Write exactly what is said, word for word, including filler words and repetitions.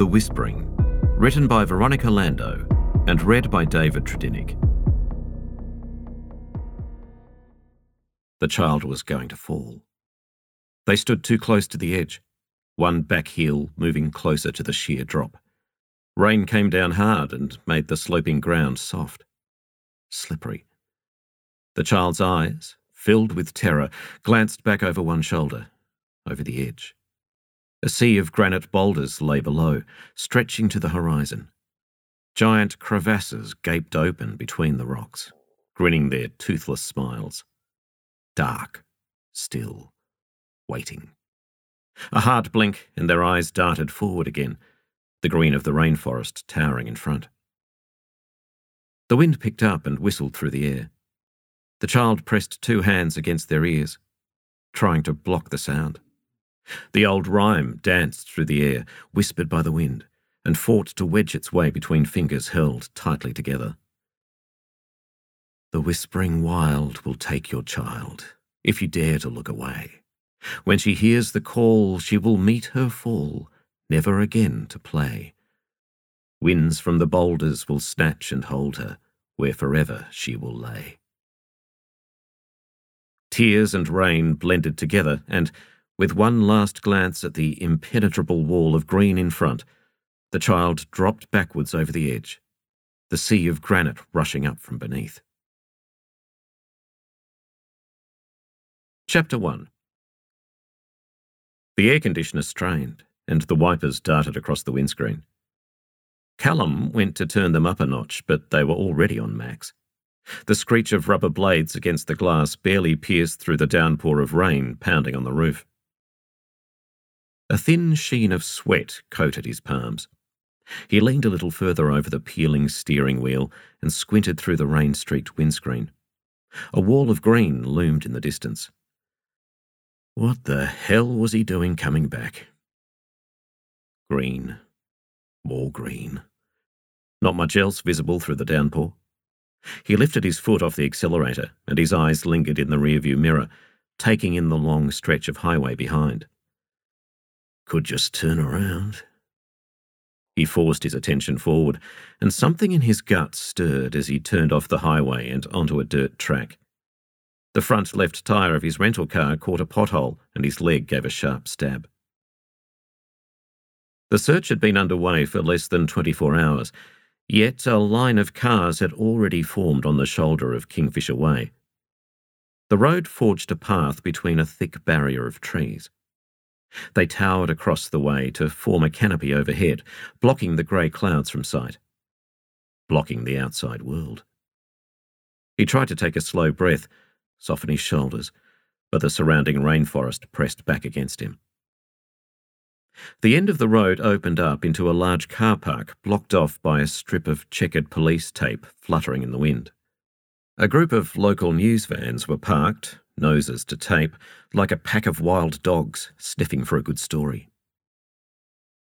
The Whispering, written by Veronica Lando and read by David Tredinnick. The child was going to fall. They stood too close to the edge, one back heel moving closer to the sheer drop. Rain came down hard and made the sloping ground soft, slippery. The child's eyes, filled with terror, glanced back over one shoulder, over the edge. A sea of granite boulders lay below, stretching to the horizon. Giant crevasses gaped open between the rocks, grinning their toothless smiles. Dark, still, waiting. A hard blink and their eyes darted forward again, the green of the rainforest towering in front. The wind picked up and whistled through the air. The child pressed two hands against their ears, trying to block the sound. The old rhyme danced through the air, whispered by the wind, and fought to wedge its way between fingers held tightly together. The whispering wild will take your child, if you dare to look away. When she hears the call, she will meet her fall, never again to play. Winds from the boulders will snatch and hold her, where forever she will lay. Tears and rain blended together, and, with one last glance at the impenetrable wall of green in front, the child dropped backwards over the edge, the sea of granite rushing up from beneath. Chapter one. The air conditioner strained, and the wipers darted across the windscreen. Callum went to turn them up a notch, but they were already on max. The screech of rubber blades against the glass barely pierced through the downpour of rain pounding on the roof. A thin sheen of sweat coated his palms. He leaned a little further over the peeling steering wheel and squinted through the rain-streaked windscreen. A wall of green loomed in the distance. What the hell was he doing coming back? Green. More green. Not much else visible through the downpour. He lifted his foot off the accelerator, and his eyes lingered in the rearview mirror, taking in the long stretch of highway behind. Could just turn around. He forced his attention forward, and something in his gut stirred as he turned off the highway and onto a dirt track. The front left tyre of his rental car caught a pothole, and his leg gave a sharp stab. The search had been underway for less than twenty-four hours, yet a line of cars had already formed on the shoulder of Kingfisher Way. The road forged a path between a thick barrier of trees. They towered across the way to form a canopy overhead, blocking the grey clouds from sight, blocking the outside world. He tried to take a slow breath, soften his shoulders, but the surrounding rainforest pressed back against him. The end of the road opened up into a large car park blocked off by a strip of checkered police tape fluttering in the wind. A group of local news vans were parked, noses to tape, like a pack of wild dogs sniffing for a good story.